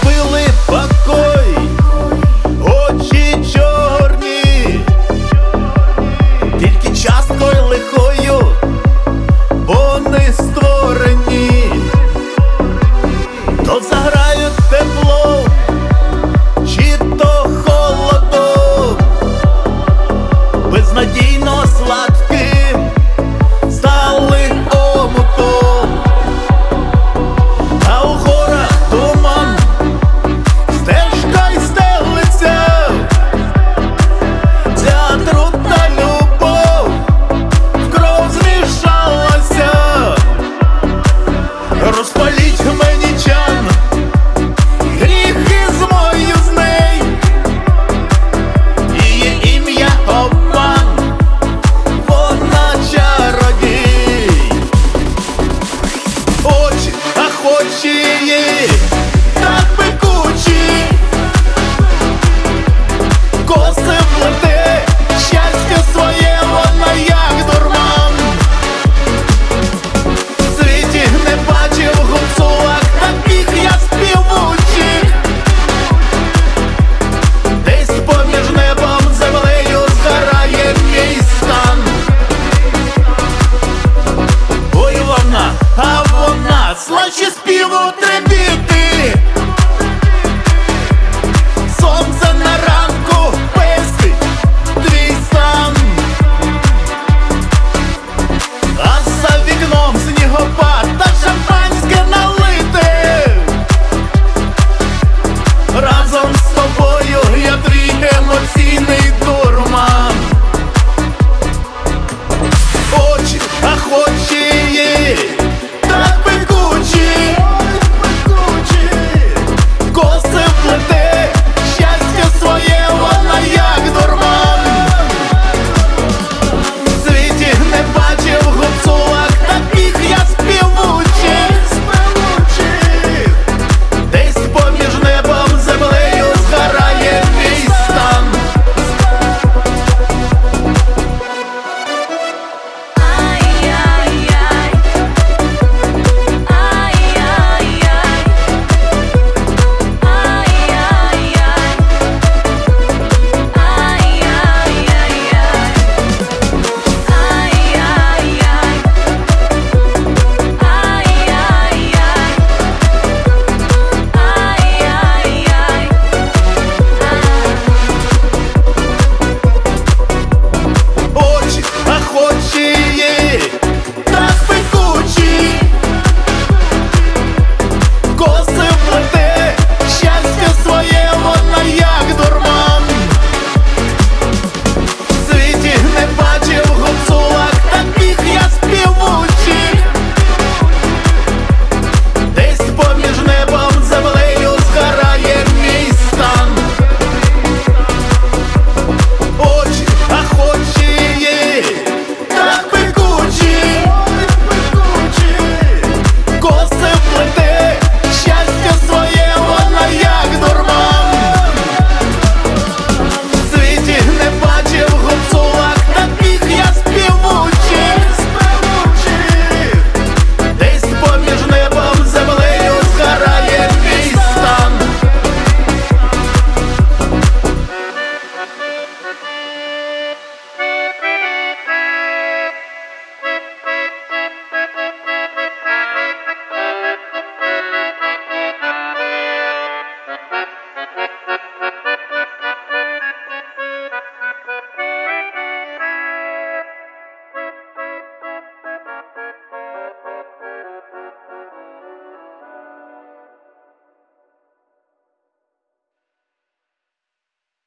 любили покой, очі чорні, тільки часткою лихою вони створені, то заграють теплом, чи то холодом, безнадійно сладким стали омутом. А у горах туман, стежка й стелиться, ця трудна любов в кров змішалася. Розпаліть мені чан, гріхи змою з неї, її ім'я обман, вона чародій. Очі, ах очі її, так пекучі, коси плете, щастя своє вона як дурман. В світі не бачив гуцулах таких я співучих, десь поміж небом землею згорає мій стан. Ой вона, а вона слаще співу требіти, сонце на ранку пестить твій стан, а за вікном снігопад та шампанське налите. Разом з тобою я твій емоційний дурман. Очі, ах очі її, так пекучі, коси плете, щастя своє вона як дурман. В світі не бачив гуцулах таких я співучих, десь поміж небом землею згорає мій стан. Очі, ах очі її, так пекучі, коси плете, щастя своє вона як дурман. В світі не бачив гуцулах таких я співучих, десь поміж небом землею згорає мій стан. Очі, ах очі її, так пекучі, коси плете, щастя своє вона як дурман. В світі не бачив гуцулах таких я співучих, десь поміж небом землею згорає мій стан.